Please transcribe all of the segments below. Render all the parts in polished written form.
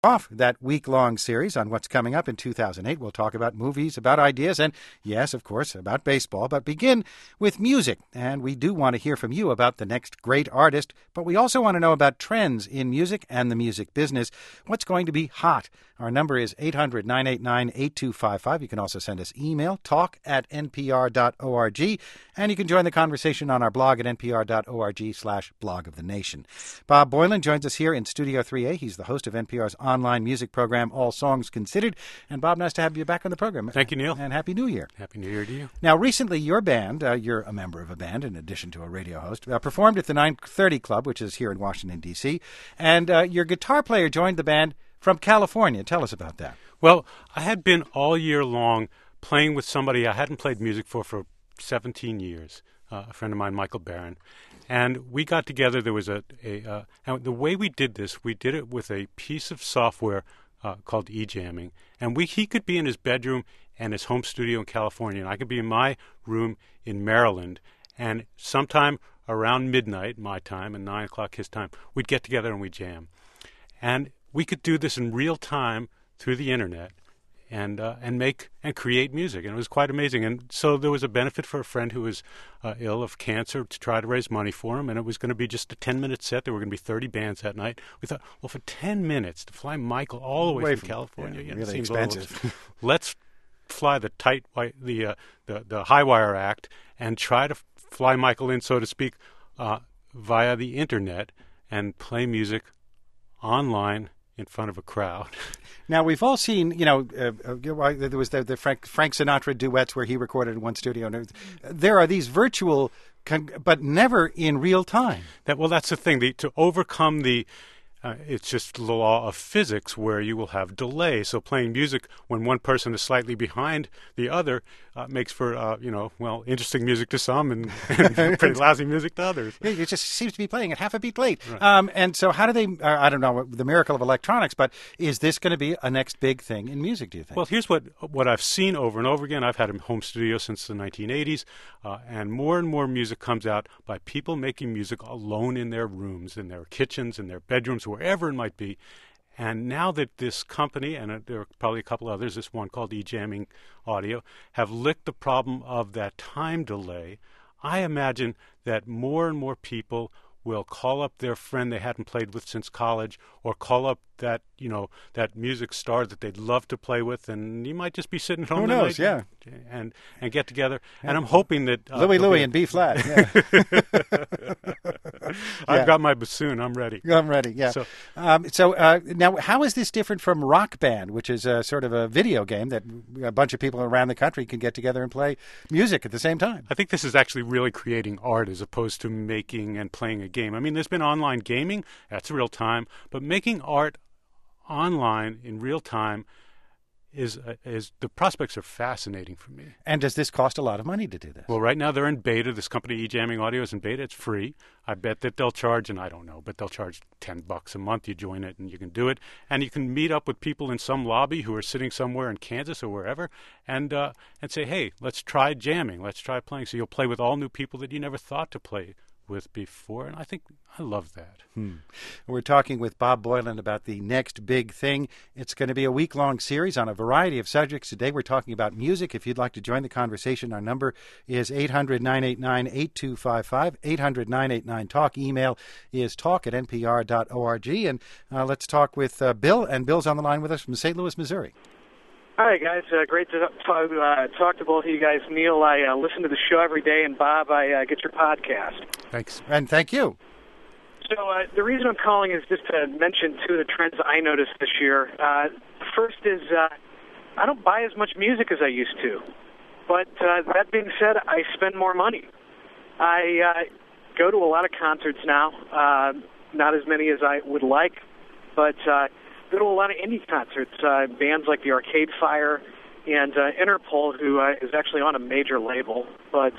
Off that week-long series on what's coming up in 2008. We'll talk about movies, about ideas, and, yes, of course, about baseball, but begin with music. And we do want to hear from you about the next great artist, but we also want to know about trends in music and the music business. What's going to be hot? Our number is 800-989-8255. You can also send us email, talk@npr.org, and you can join the conversation on our blog at npr.org/blog of the nation. Bob Boilen joins us here in Studio 3A. He's the host of NPR's online music program, All Songs Considered. And, Bob, nice to have you back on the program. Thank you, Neil. And Happy New Year. Happy New Year to you. Now, recently, your band, you're a member of a band in addition to a radio host, performed at the 930 Club, which is here in Washington, D.C., and your guitar player joined the band from California. Tell us about that. Well, I had been all year long playing with somebody I hadn't played music for 17 years, a friend of mine, Michael Barron. And we got together. There was and the way we did this, we did it with a piece of software called eJamming. And he could be in his bedroom and his home studio in California, and I could be in my room in Maryland. And sometime around midnight, my time, and 9 o'clock his time, we'd get together and we'd jam. And we could do this in real time through the internet and make and create music, and it was quite amazing. And so there was a benefit for a friend who was ill of cancer to try to raise money for him, and it was going to be just a 10-minute set. There were going to be 30 bands that night. We thought, well, for 10 minutes to fly Michael all the way from California, really expensive. Let's fly the high wire act and try to fly Michael in, so to speak, via the internet and play music online in front of a crowd. Now, we've all seen, there was the Frank Sinatra duets where he recorded in one studio. And there are these virtual, but never in real time. That's the thing. To overcome it's just the law of physics where you will have delay. So playing music when one person is slightly behind the other makes for, interesting music to some and pretty lousy music to others. Yeah, it just seems to be playing at half a beat late. Right. And so how do they, I don't know, the miracle of electronics, but is this going to be a next big thing in music, do you think? Well, here's what I've seen over and over again. I've had a home studio since the 1980s, and more music comes out by people making music alone in their rooms, in their kitchens, in their bedrooms, wherever it might be. And now that this company, and there are probably a couple others, this one called eJamming Audio, have licked the problem of that time delay, I imagine that more and more people will call up their friend they hadn't played with since college, or call up that music star that they'd love to play with, and you might just be sitting home. Who knows? Yeah, and get together. Yeah. And I'm hoping that Louie in B flat. Yeah. I've got my bassoon. I'm ready. I'm ready. Yeah. So now, how is this different from Rock Band, which is sort of a video game that a bunch of people around the country can get together and play music at the same time? I think this is actually really creating art as opposed to making and playing a game. I mean, there's been online gaming. That's real time, but making art online in real time is the prospects are fascinating for me. And does this cost a lot of money to do this? Well, right now they're in beta. This company, eJamming Audio, is in beta. It's free. I bet that they'll charge, and I don't know, but they'll charge $10 a month. You join it, and you can do it. And you can meet up with people in some lobby who are sitting somewhere in Kansas or wherever, and say, hey, let's try jamming. Let's try playing. So you'll play with all new people that you never thought to play with before, and I think I love that. We're talking with Bob Boilen about the next big thing. It's going to be a week-long series on a variety of subjects. Today we're talking about music. If you'd like to join the conversation, our number is 800-989-8255, 800-989-TALK. Email is talk@npr.org. And let's talk with Bill, and Bill's on the line with us from St. Louis, Missouri. Hi, guys. Great to talk to both of you guys. Neil, I listen to the show every day, and Bob, I get your podcast. Thanks. And thank you. So the reason I'm calling is just to mention two of the trends I noticed this year. First is I don't buy as much music as I used to. But that being said, I spend more money. I go to a lot of concerts now, not as many as I would like, but go to a lot of indie concerts, bands like the Arcade Fire and Interpol, who is actually on a major label. But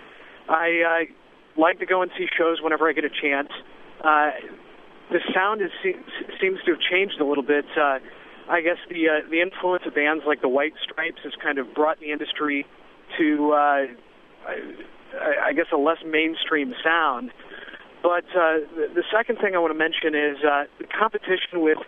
I like to go and see shows whenever I get a chance. The sound seems to have changed a little bit. I guess the influence of bands like the White Stripes has kind of brought the industry to, I guess, a less mainstream sound. But the second thing I want to mention is the competition with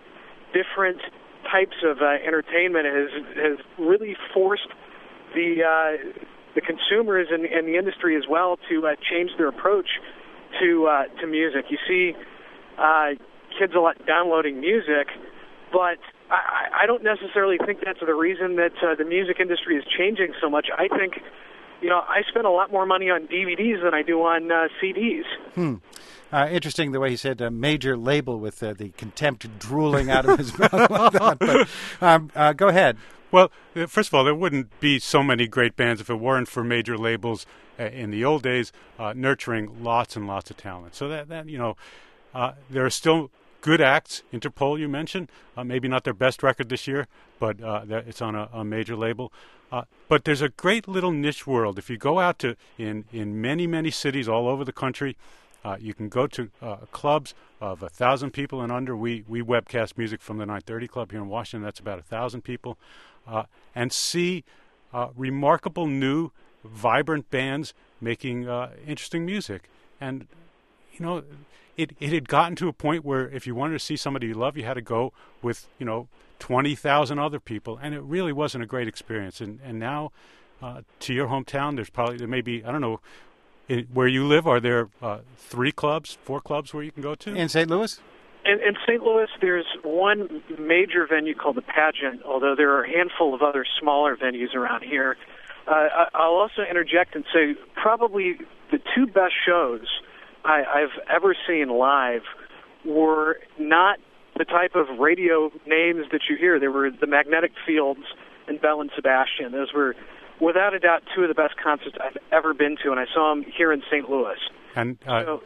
different types of entertainment has really forced the consumers and the industry as well to change their approach to music. You see kids a lot downloading music, but I don't necessarily think that's the reason that the music industry is changing so much. I think, I spend a lot more money on DVDs than I do on CDs. Interesting the way he said a major label with the contempt drooling out of his mouth like that. But go ahead. Well, first of all, there wouldn't be so many great bands if it weren't for major labels in the old days nurturing lots and lots of talent. So that there are still good acts. Interpol, you mentioned, maybe not their best record this year, but it's on a major label. But there's a great little niche world. If you go out in many, many cities all over the country, you can go to clubs of 1,000 people and under. We webcast music from the 930 Club here in Washington. That's about 1,000 people. And see remarkable new, vibrant bands making interesting music. And, it had gotten to a point where if you wanted to see somebody you love, you had to go with, 20,000 other people. And it really wasn't a great experience. And now, to your hometown, there may be, I don't know, where you live, are there 4 clubs where you can go to? In St. Louis? In St. Louis, there's one major venue called the Pageant, although there are a handful of other smaller venues around here. I'll also interject and say probably the 2 best shows I've ever seen live were not the type of radio names that you hear. They were the Magnetic Fields and Belle and Sebastian. Those were, without a doubt, 2 of the best concerts I've ever been to, and I saw them here in St. Louis. And, I'm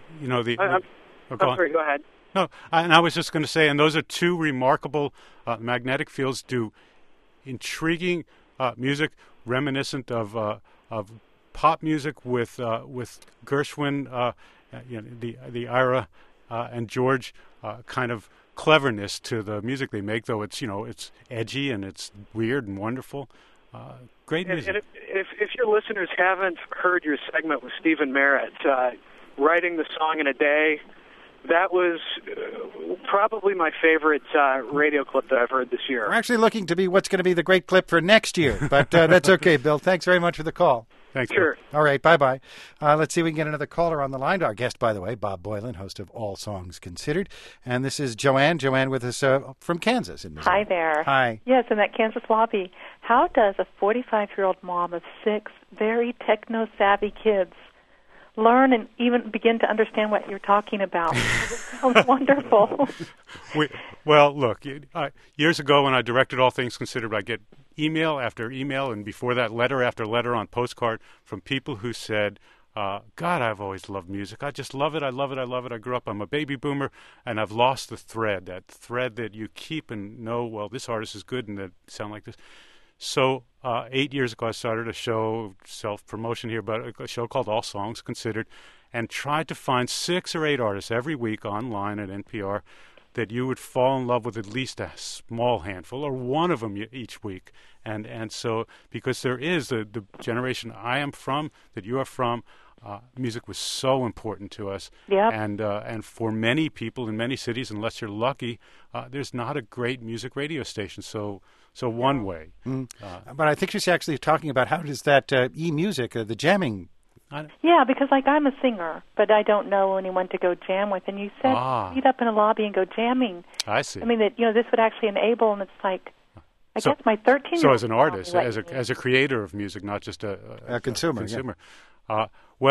go sorry, go ahead. No, and I was just going to say, and those are 2 remarkable Magnetic Fields do intriguing music reminiscent of pop music with Gershwin, the Ira and George kind of cleverness to the music they make, though it's edgy and it's weird and wonderful. Great music. And if your listeners haven't heard your segment with Stephen Merritt, writing the song in a day, that was probably my favorite radio clip that I've heard this year. We're actually looking to be what's going to be the great clip for next year, but that's okay, Bill. Thanks very much for the call. Thanks. Sure. All right, bye-bye. Let's see if we can get another caller on the line. Our guest, by the way, Bob Boilen, host of All Songs Considered. And this is Joanne. Joanne with us from Kansas in Missouri. Hi there. Hi. Yes, in that Kansas lobby. How does a 45-year-old mom of 6 very techno-savvy kids learn and even begin to understand what you're talking about? It sounds wonderful. Well, look, years ago when I directed All Things Considered, I get email after email, and before that, letter after letter on postcard from people who said, God, I've always loved music. I just love it. I love it. I love it. I grew up, I'm a baby boomer, and I've lost the thread, that thread that you keep and know, well, this artist is good and they sound like this. So 8 years ago, I started a show, self-promotion here, but a show called All Songs Considered, and tried to find 6 or 8 artists every week online at NPR that you would fall in love with, at least a small handful or one of them each week. And so, because there is the generation I am from, that you are from, music was so important to us. Yep. And for many people in many cities, unless you're lucky, there's not a great music radio station. So one way. But I think she's actually talking about how does that e-music, the jamming. Yeah, because I'm a singer, but I don't know anyone to go jam with. And you said meet up in a lobby and go jamming. I see. I mean, that this would actually enable, and it's like, I guess my 13-year-old. So as an artist, as a creator of music, not just a consumer. Yeah.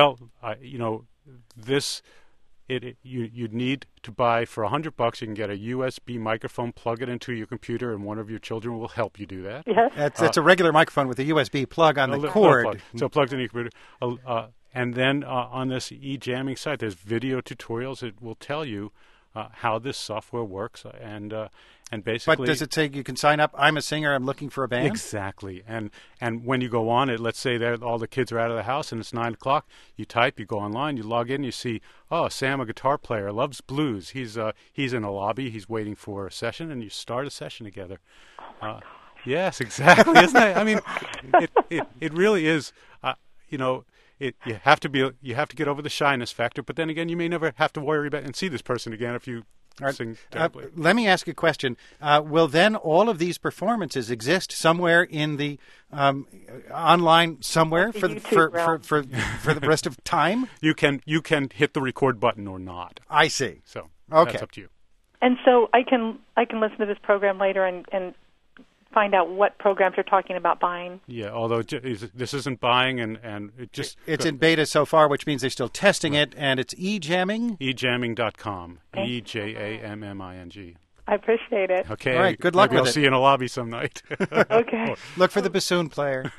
You'd need to buy for $100. You can get a USB microphone, plug it into your computer, and one of your children will help you do that. Yes. That's a regular microphone with a USB plug on the cord. Plug. So plugged into your computer. And then on this e-jamming site, there's video tutorials that will tell you how this software works, and basically. But does it say you can sign up? I'm a singer. I'm looking for a band. Exactly. And when you go on it, let's say that all the kids are out of the house and it's 9:00. You type. You go online. You log in. You see, Sam, a guitar player, loves blues. He's in a lobby. He's waiting for a session, and you start a session together. Yes, exactly. Isn't it? I mean, it really is. You have to get over the shyness factor, but then again, you may never have to worry about and see this person again if you All right. sing terribly. Let me ask you a question. Will then all of these performances exist somewhere in the online somewhere for the rest of time? You can hit the record button or not. I see. So okay. That's up to you. And so I can listen to this program later and find out what programs you're talking about buying. Yeah, although this isn't buying, and it just... It's in beta so far, which means they're still testing it, and it's eJamming? eJamming.com. eJamming. I appreciate it. Okay. All right, good luck Maybe with I'll it. see you in a lobby some night. Okay. Look for the bassoon player.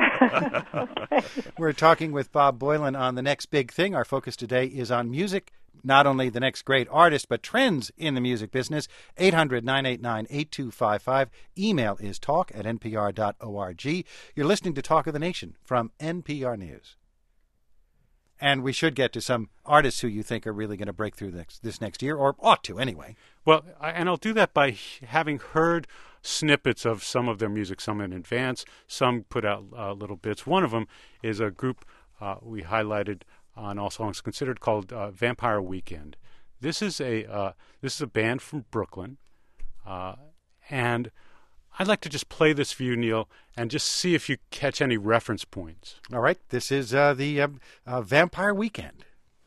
We're talking with Bob Boilen on The Next Big Thing. Our focus today is on music, not only the next great artist, but trends in the music business. 800-989-8255. Email is talk@npr.org. You're listening to Talk of the Nation from NPR News. And we should get to some artists who you think are really going to break through this next year, or ought to anyway. Well, and I'll do that by having heard snippets of some of their music, some in advance, some put out little bits. One of them is a group we highlighted on All Songs Considered called Vampire Weekend. This is a band from Brooklyn, and I'd like to just play this for you, Neil, and just see if you catch any reference points. All right, this is the Vampire Weekend.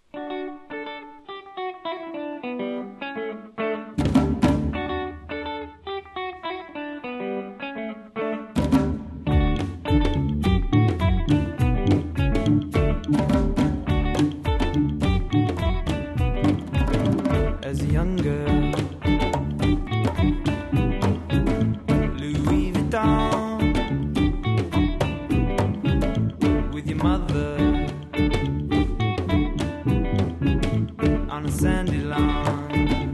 As a young girl, Louis Vuitton, with your mother on a sandy lawn.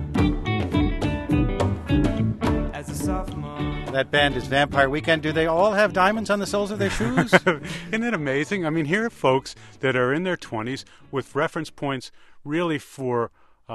As a sophomore. That band is Vampire Weekend. Do they all have diamonds on the soles of their shoes? Isn't it amazing? I mean, here are folks that are in their 20s with reference points really for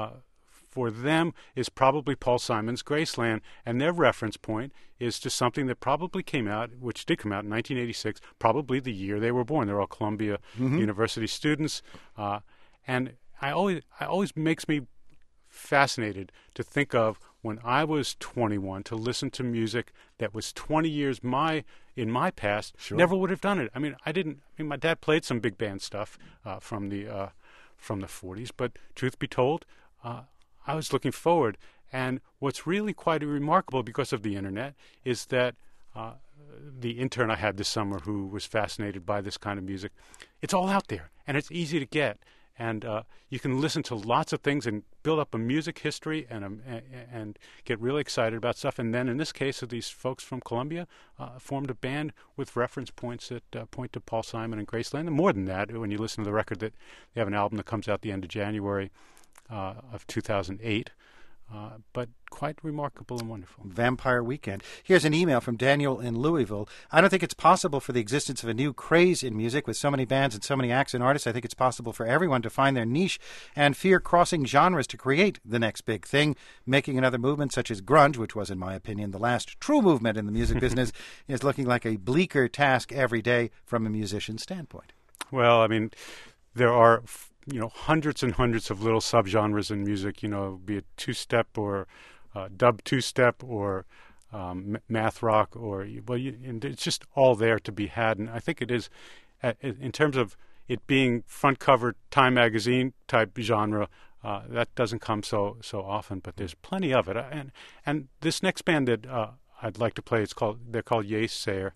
them is probably Paul Simon's Graceland, and their reference point is to something that probably came out, which did come out in 1986, probably the year they were born. They're all Columbia University students, and I always makes me fascinated to think of when I was 21 to listen to music that was 20 years in my past. Sure. Never would have done it. I mean, my dad played some big band stuff from the 40s, but truth be told, I was looking forward. And what's really quite remarkable because of the internet is that the intern I had this summer who was fascinated by this kind of music, it's all out there and it's easy to get. And you can listen to lots of things and build up a music history and get really excited about stuff. And then in this case, these folks from Columbia formed a band with reference points that point to Paul Simon and Graceland. And more than that, when you listen to the record, that they have an album that comes out the end of January of 2008. But quite remarkable and wonderful. Vampire Weekend. Here's an email from Daniel in Louisville. I don't think it's possible for the existence of a new craze in music with so many bands and so many acts and artists. I think it's possible for everyone to find their niche and fear crossing genres to create the next big thing. Making another movement such as grunge, which was, in my opinion, the last true movement in the music business, is looking like a bleaker task every day from a musician's standpoint. Well, I mean, there are hundreds and hundreds of little subgenres in music, be it two-step or dub two-step or math rock and it's just all there to be had. And I think it is, in terms of it being front cover Time magazine type genre, that doesn't come so often, but there's plenty of it. And this next band that I'd like to play, they're called Yeasayer.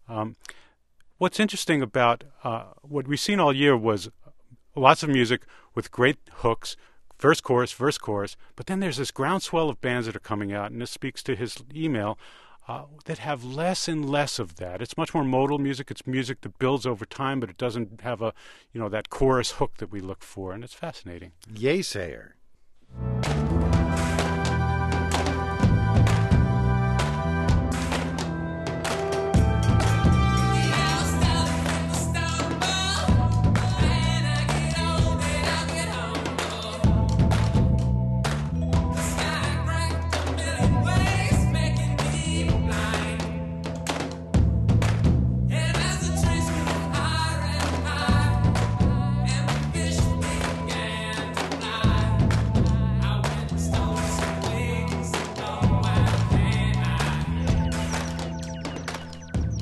What's interesting about what we've seen all year was lots of music with great hooks, verse, chorus, but then there's this groundswell of bands that are coming out, and this speaks to his email, that have less and less of that. It's much more modal music. It's music that builds over time, but it doesn't have that chorus hook that we look for, and it's fascinating. Yeasayer.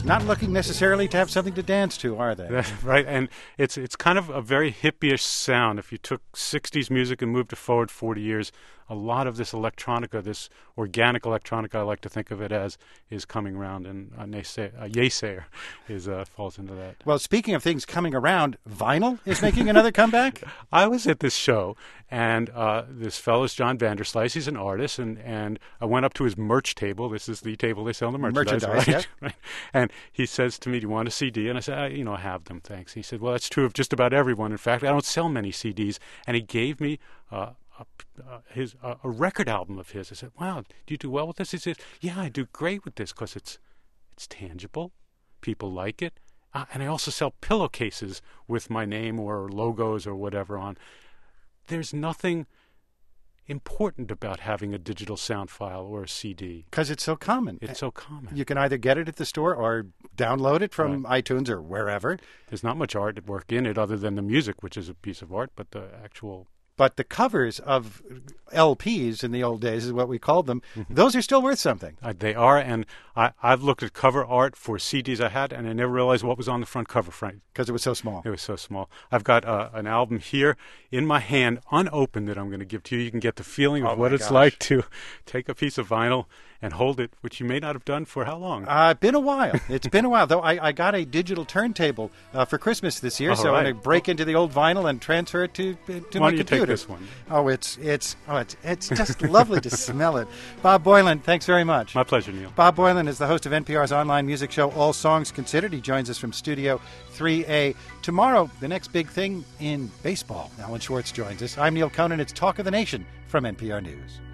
not looking necessarily to have something to dance to, are they? That's right, and it's kind of a very hippie-ish sound. If you took 60s music and moved it forward 40 years, a lot of this electronica, this organic electronica, I like to think of it as, is coming around, and Yeasayer falls into that. Well, speaking of things coming around, vinyl is making another comeback? I was at this show, and this fellow's John Vanderslice. He's an artist, and I went up to his merch table. This is the table they sell the merchandise, right? Yeah. Right. And he says to me, "Do you want a CD?" And I said, I have them, thanks. He said, "Well, that's true of just about everyone. In fact, I don't sell many CDs." And he gave me a record album of his. I said, "Wow, do you do well with this?" He says, "Yeah, I do great with this because it's tangible. People like it. And I also sell pillowcases with my name or logos or whatever on." There's nothing important about having a digital sound file or a CD. Because it's so common. It's so common. You can either get it at the store or download it from iTunes or wherever. There's not much artwork in it other than the music, which is a piece of art, but the actual... But the covers of LPs in the old days is what we called them. Those are still worth something. They are, and I've looked at cover art for CDs I had, and I never realized what was on the front cover, Frank. Because it was so small. It was so small. I've got an album here in my hand, unopened, that I'm going to give to you. You can get the feeling of what it's like to take a piece of vinyl and hold it, which you may not have done for how long? Been a while. It's been a while. Though I got a digital turntable for Christmas this year, so I'm going to break into the old vinyl and transfer it to my computer. Why don't you take this one? Oh, it's just lovely to smell it. Bob Boilen, thanks very much. My pleasure, Neil. Bob Boilen is the host of NPR's online music show, All Songs Considered. He joins us from Studio 3A. Tomorrow, the next big thing in baseball. Alan Schwartz joins us. I'm Neil Conan. It's Talk of the Nation from NPR News.